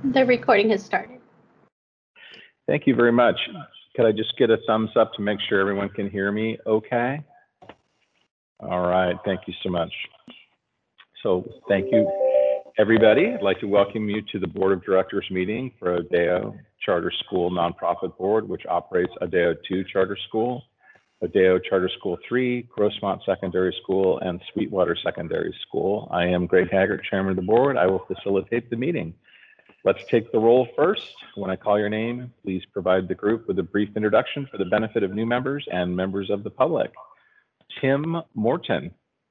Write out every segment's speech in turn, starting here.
The recording has started. Thank you very much. Could I just get a thumbs up to make sure everyone can hear me okay? All right, thank you so much. So thank you, everybody. I'd like to welcome you to the Board of Directors meeting for Adeo Charter School Nonprofit Board, which operates Adeo 2 Charter School, Adeo Charter School 3, Grossmont Secondary School, and Sweetwater Secondary School. I am Greg Haggart, Chairman of the Board. I will facilitate the meeting. Let's take the roll first. When I call your name, please provide the group with a brief introduction for the benefit of new members and members of the public. Tim Morton.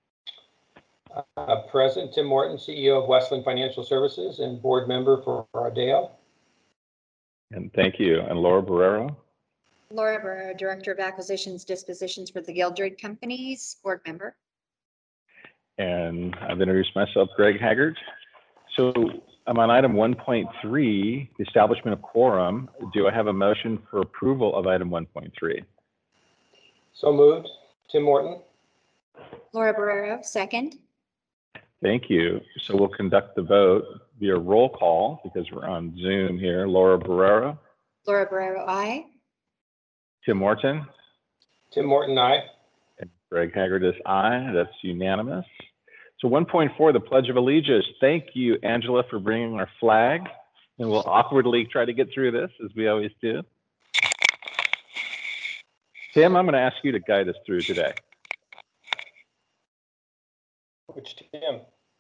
Present, Tim Morton, CEO of Westland Financial Services and board member for Adeo. And thank you. And Laura Barrero. Laura Barrero, Director of Acquisitions Dispositions for the Gildred Companies, board member. And I've introduced myself, Greg Haggart. So I'm on item 1.3, the establishment of quorum. Do I have a motion for approval of item 1.3? So moved. Tim Morton. Laura Barrero, second. Thank you. So we'll conduct the vote via roll call because we're on Zoom here. Laura Barrero. Laura Barrero, aye. Tim Morton. Tim Morton, aye. And Greg Haggart is aye. That's unanimous. So 1.4, the Pledge of Allegiance. Thank you, Angela, for bringing our flag. And we'll awkwardly try to get through this, as we always do. Tim, I'm going to ask you to guide us through today. Which Tim?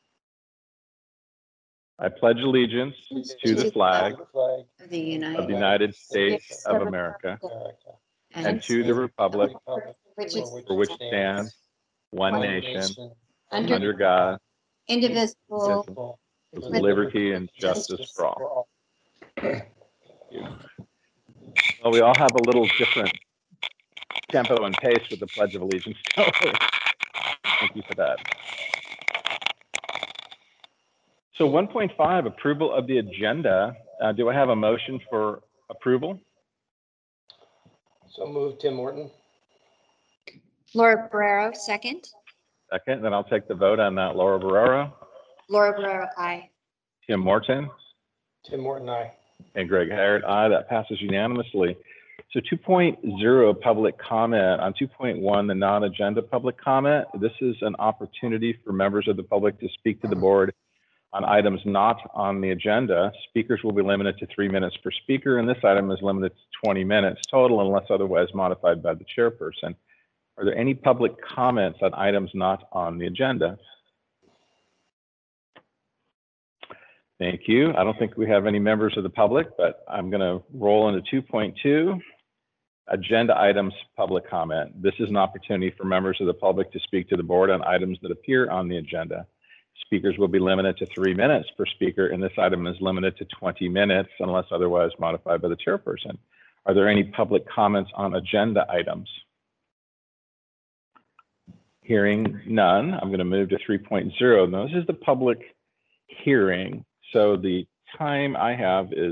I pledge allegiance to the flag Of the United States of America and to the republic for which stands one nation under God, indivisible, with liberty and justice for all. Well, we all have a little different tempo and pace with the Pledge of Allegiance. Thank you for that. So 1.5, approval of the agenda. Do I have a motion for approval? So moved, Tim Morton. Laura Barrero, second. Second, then I'll take the vote on that. Laura Barrero. Laura Barrero, aye. Tim Morton. Tim Morton, aye. And Greg Haggart, aye. That passes unanimously. So 2.0, public comment. On 2.1, the non-agenda public comment. This is an opportunity for members of the public to speak to the board on items not on the agenda. Speakers will be limited to 3 minutes per speaker, and this item is limited to 20 minutes total unless otherwise modified by the chairperson. Are there any public comments on items not on the agenda? Thank you. I don't think we have any members of the public, but I'm going to roll into 2.2, agenda items public comment. This is an opportunity for members of the public to speak to the board on items that appear on the agenda. Speakers will be limited to 3 minutes per speaker, and this item is limited to 20 minutes unless otherwise modified by the chairperson. Are there any public comments on agenda items? Hearing none, I'm going to move to 3.0. Now, this is the public hearing. So the time I have is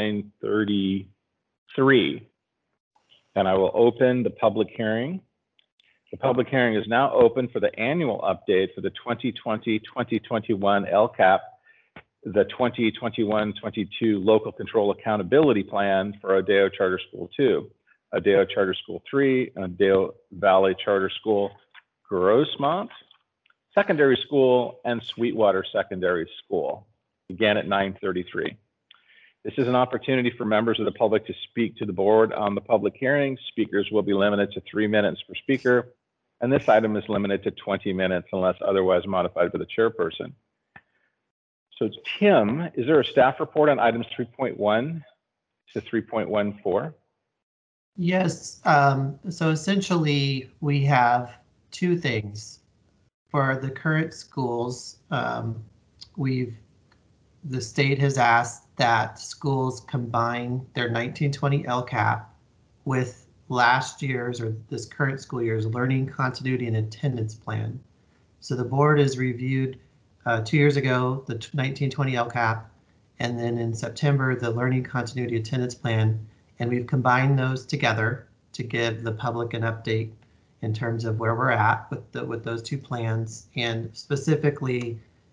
9:33, and I will open the public hearing. The public hearing is now open for the annual update for the 2020-2021 LCAP, the 2021-22 Local Control Accountability Plan for Adeo Charter School 2, Adeo Charter School 3, and Adeo Valley Charter School, Grossmont Secondary School, and Sweetwater Secondary School. Began at 9:33. This is an opportunity for members of the public to speak to the board on the public hearing. Speakers will be limited to 3 minutes per speaker, and this item is limited to 20 minutes unless otherwise modified by the chairperson. So Tim, is there a staff report on items 3.1 to 3.14? Yes, so essentially we have two things. For the current schools, the state has asked that schools combine their 1920 LCAP with last year's or this current school year's learning continuity and attendance plan. So the board has reviewed 2 years ago the 1920 LCAP, and then in September the learning continuity attendance plan, and we've combined those together to give the public an update in terms of where we're at with those two plans, and specifically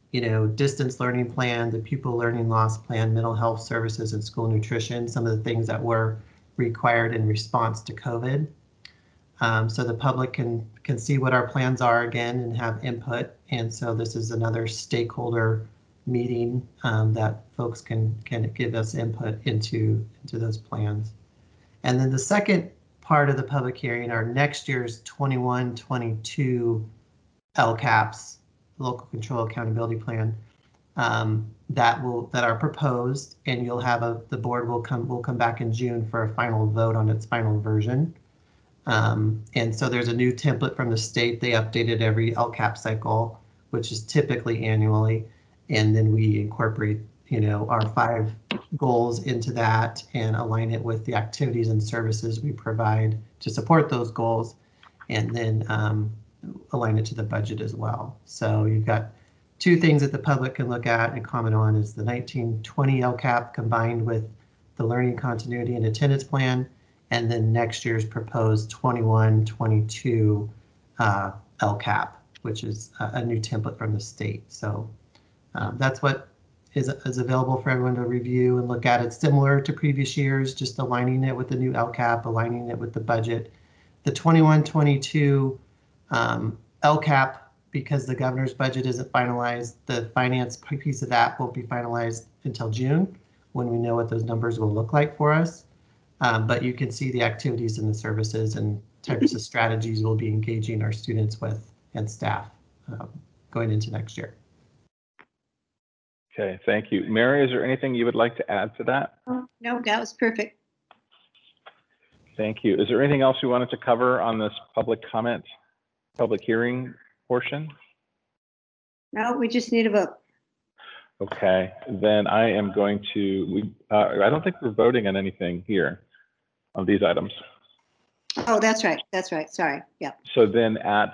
distance learning plan, the pupil learning loss plan, mental health services, and school nutrition, some of the things that were required in response to COVID. So the public can see what our plans are again and have input. And so this is another stakeholder meeting that folks can give us input into those plans. And then the second part of the public hearing are next year's 21-22 LCAPs, local control accountability plan, that are proposed, and you'll have the board will come back in June for a final vote on its final version. And so there's a new template from the state. They update it every LCAP cycle, which is typically annually. And then we incorporate, our 5 goals into that and align it with the activities and services we provide to support those goals, and then align it to the budget as well. So you've got 2 things that the public can look at and comment on is the 19-20 LCAP combined with the learning continuity and attendance plan, and then next year's proposed 21-22 LCAP, which is a new template from the state. So that's what is available for everyone to review and look at. It's similar to previous years, just aligning it with the new LCAP, aligning it with the budget. The 21-22 LCAP, because the governor's budget isn't finalized, the finance piece of that won't be finalized until June, when we know what those numbers will look like for us. But you can see the activities and the services and types of strategies we'll be engaging our students with and staff going into next year. Okay, thank you. Mary, is there anything you would like to add to that? No, that was perfect. Thank you. Is there anything else you wanted to cover on this public hearing portion? No, we just need a vote. Okay, then I am going to, I don't think we're voting on anything here on these items. Oh, that's right. That's right. Sorry. Yeah. So then at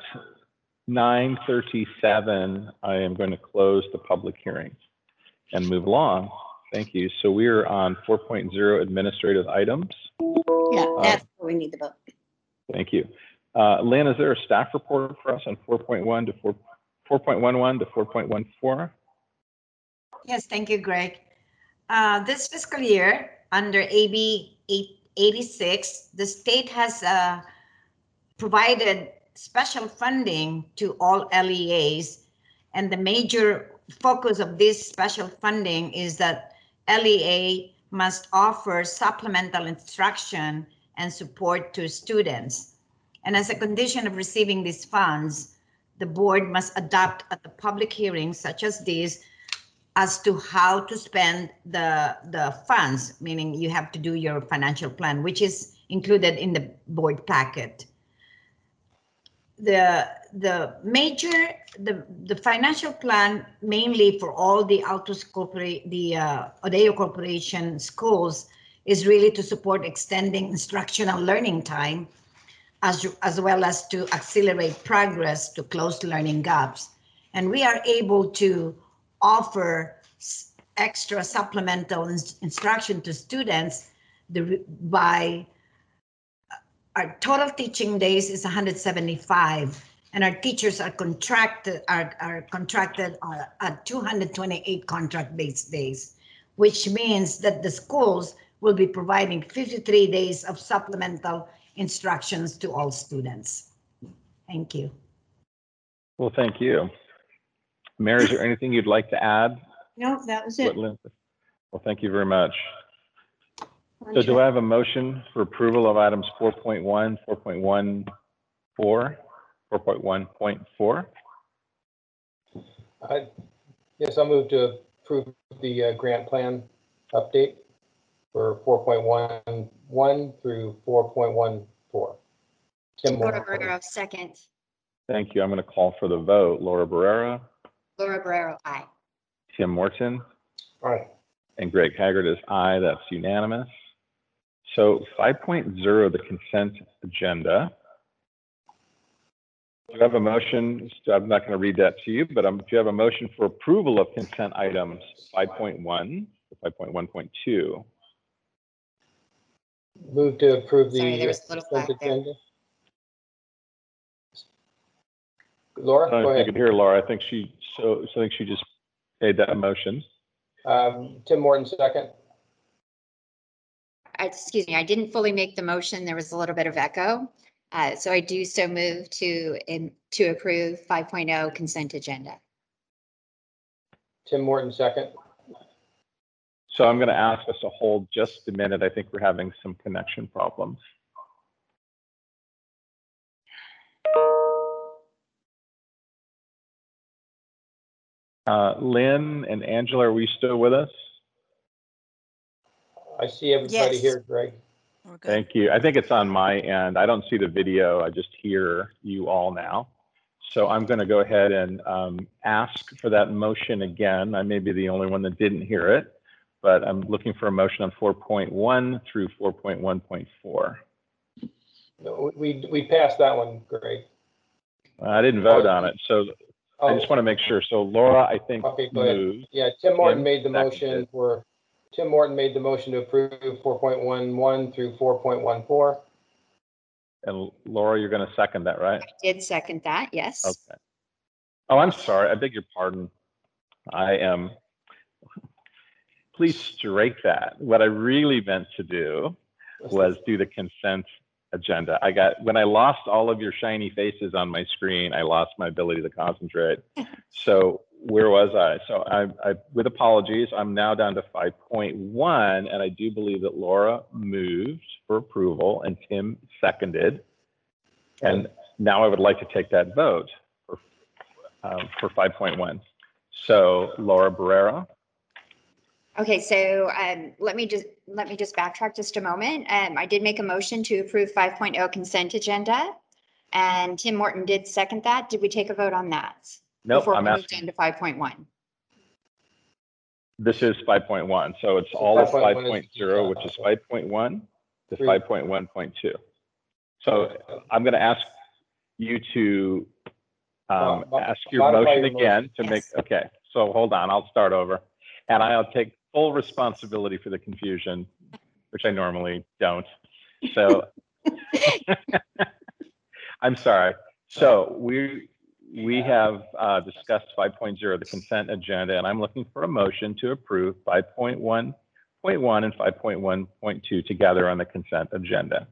9:37, I am going to close the public hearing and move along. Thank you. So we are on 4.0 administrative items. Yeah, that's what we need the vote. Thank you. Lynn, is there a staff report for us on 4.1 to 4.11 to 4.14? Yes, thank you, Greg. This fiscal year, under AB 86, the state has provided special funding to all LEAs, and the major focus of this special funding is that LEA must offer supplemental instruction and support to students. And as a condition of receiving these funds, the board must adopt at the public hearings such as this as to how to spend the funds, meaning you have to do your financial plan, which is included in the board packet. The financial plan, mainly for all the Odeo Corporation schools, is really to support extending instructional learning time, as well as to accelerate progress to close learning gaps. And we are able to offer extra supplemental instruction to students by our total teaching days is 175, and our teachers are contracted at 228 contract-based days, which means that the schools will be providing 53 days of supplemental instructions to all students. Thank you. Well, thank you. Mary, is there anything you'd like to add? No, that was it. Well, thank you very much. So do I have a motion for approval of items 4.1, 4.14, 4.1.4? Yes, I'll move to approve the grant plan update for 4.11 through 4.14. Laura Barrero, second. Thank you. I'm going to call for the vote. Laura Barrera. Laura Barrero, aye. Tim Morton. All right. And Greg Haggard is aye. That's unanimous. So 5.0, the consent agenda. Do you have a motion? I'm not going to read that to you, but do you have a motion for approval of consent items 5.1 to 5.1.2? Move to approve the Sorry, there was a little consent lag there. agenda. Laura, I don't go know if you ahead. could hear Laura. I think she just made that motion. Tim Morton, second. Excuse me, I didn't fully make the motion. There was a little bit of echo. So I do so move to approve 5.0 consent agenda. Tim Morton, second. So I'm going to ask us to hold just a minute. I think we're having some connection problems. Lynn and Angela, are we still with us? I see everybody Yes. here, Greg. We're good. Thank you. I think it's on my end. I don't see the video. I just hear you all now. So I'm going to go ahead and ask for that motion again. I may be the only one that didn't hear it, but I'm looking for a motion on 4.1 through 4.1.4. No, we passed that one, Greg. I didn't vote on it, so I just want to make sure. So Laura, I think, Okay, go ahead. moved. Yeah, Tim Morton Tim made the seconded. motion for, Tim Morton made the motion to approve 4.11 through 4.14. And Laura, you're going to second that, right? Did second that, yes. Okay. Oh, I'm sorry. I beg your pardon. I am. Please strike that. What I really meant to do was do the consent agenda. When I lost all of your shiny faces on my screen, I lost my ability to concentrate. So where was I? So I with apologies, I'm now down to 5.1, and I do believe that Laura moved for approval and Tim seconded. And now I would like to take that vote for 5.1. So Laura Barrera. Okay, so let me just backtrack just a moment. I did make a motion to approve 5.0 consent agenda, and Tim Morton did second that. Did we take a vote on that? Nope, Before I'm we moved asking. into 5.1. This is 5.1. So it's So all of 5.1 is 5.0, which is 5.1 to 5.1.2. So I'm going to ask you to ask your modify motion your again motion. to make, Yes. okay. So hold on, I'll start over. And I'll take full responsibility for the confusion, which I normally don't. So I'm sorry. So we have discussed 5.0, the consent agenda, and I'm looking for a motion to approve 5.1.1 and 5.1.2 together on the consent agenda.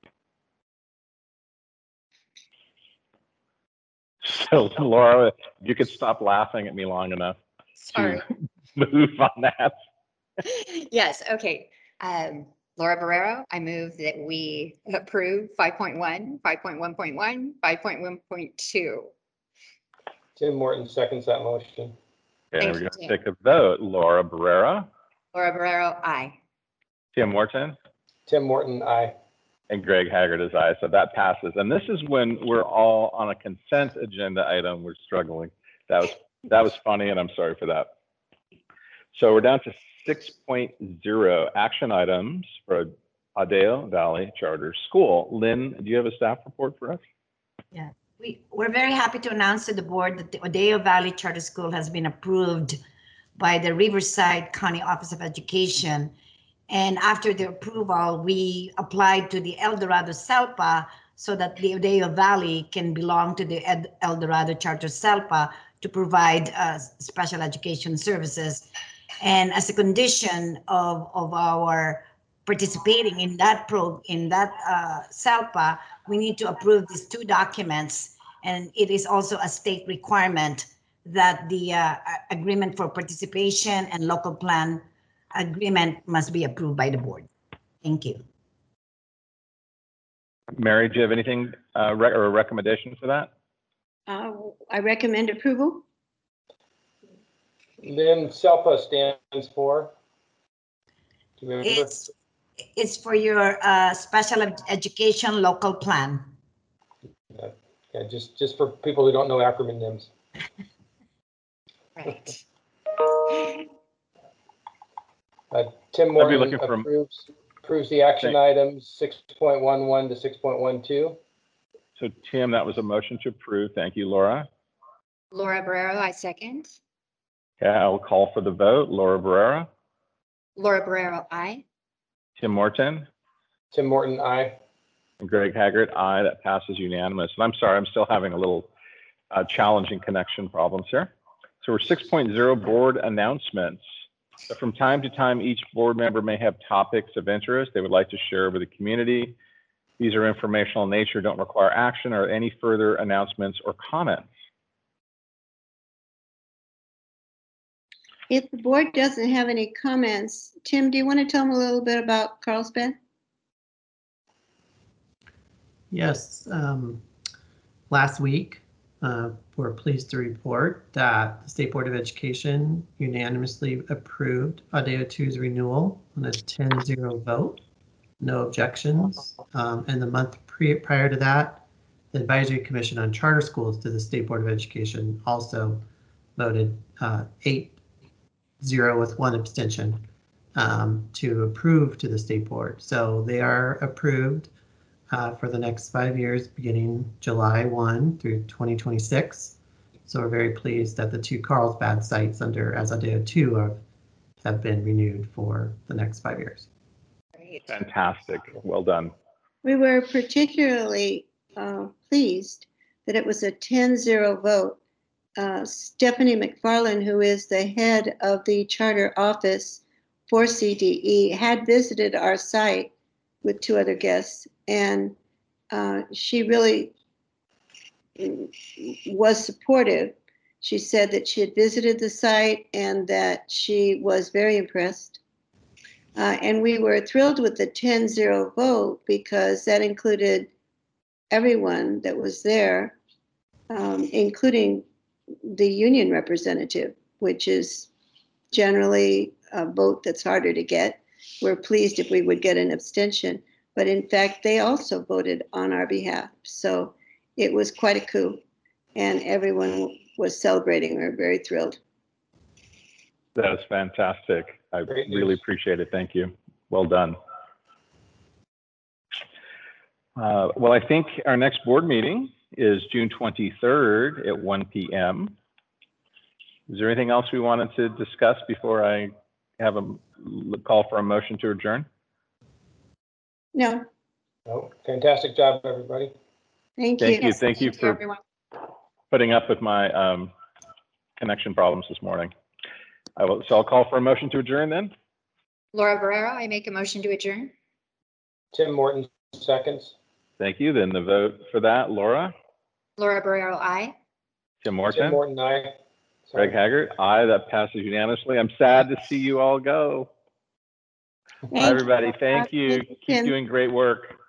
So Laura, if you could stop laughing at me long enough Sorry. to move on that. Yes, okay. Laura Barrero, I move that we approve 5.1, 5.1.1, 5.1.2. Tim Morton seconds that motion. Okay, Thank we're you, going to Tim. take a vote. Laura Barrera, Laura Barrero, aye. Tim Morton, Tim Morton, aye. and Greg Haggard is aye. So that passes. And this is when we're all on a consent agenda item. We're struggling. That was funny, and I'm sorry for that. So we're down to 6.0 action items for Adeo Valley Charter School. Lynn, do you have a staff report for us? Yeah, we're very happy to announce to the board that the Adeo Valley Charter School has been approved by the Riverside County Office of Education. And after the approval, we applied to the El Dorado SELPA so that the Adeo Valley can belong to the El Dorado Charter SELPA to provide special education services. And as a condition of our participating in that SELPA, we need to approve these two documents. And it is also a state requirement that the agreement for participation and local plan agreement must be approved by the board. Thank you. Mary, do you have anything or a recommendation for that? I recommend approval. Then SELPA stands for? Do you remember? It's for your special education local plan. Yeah, just for people who don't know acronyms. Right. Tim I'd be Morton looking for- approves the action items 6.11 to 6.12. So Tim, that was a motion to approve. Thank you, Laura. Laura Barrero, I second. Okay, I'll call for the vote. Laura Barrera, Laura Barrero, aye. Tim Morton, Tim Morton, aye. and Greg Haggard, aye. That passes unanimous. And I'm sorry, I'm still having a little challenging connection problems here. So we're 6.0 board announcements. So from time to time, each board member may have topics of interest they would like to share with the community. These are informational in nature, don't require action or any further announcements or comments. If the board doesn't have any comments, Tim, do you want to tell them a little bit about Carlsbad? Yes, last week, we're pleased to report that the State Board of Education unanimously approved Adeo 2's renewal on a 10-0 vote, no objections. And the month prior to that, the Advisory Commission on Charter Schools to the State Board of Education also voted 8-0 with 1 abstention to approve to the State Board. So they are approved for the next 5 years, beginning July 1 through 2026. So we're very pleased that the 2 Carlsbad sites under Adeo 2 have been renewed for the next 5 years. Great. Fantastic, well done. We were particularly pleased that it was a 10-0 vote. Stephanie McFarland, who is the head of the charter office for CDE, had visited our site with 2 other guests, and she really was supportive. She said that she had visited the site and that she was very impressed. And we were thrilled with the 10-0 vote because that included everyone that was there, including the union representative, which is generally a vote that's harder to get. We're pleased if we would get an abstention, but in fact, they also voted on our behalf. So it was quite a coup, and everyone was celebrating. We were very thrilled. That is fantastic. I really appreciate it. Thank you. Well done. Well, I think our next board meeting is June 23rd at 1 p.m. Is there anything else we wanted to discuss before I have a call for a motion to adjourn? No, No, fantastic job, everybody. thank you. Thank you. Yes, Thank you for everyone. putting up with my connection problems this morning. So I'll call for a motion to adjourn then. Laura Barrero, I make a motion to adjourn. Tim Morton, seconds. Thank you. Then the vote for that, Laura, Laura Barrero, aye. Tim Tim Morton, Morton, aye. Sorry. Greg Haggart, aye. That passes unanimously. I'm sad to see you all go. Thank Bye, you. everybody. Thank you. Thank you, Keep Tim. doing great work.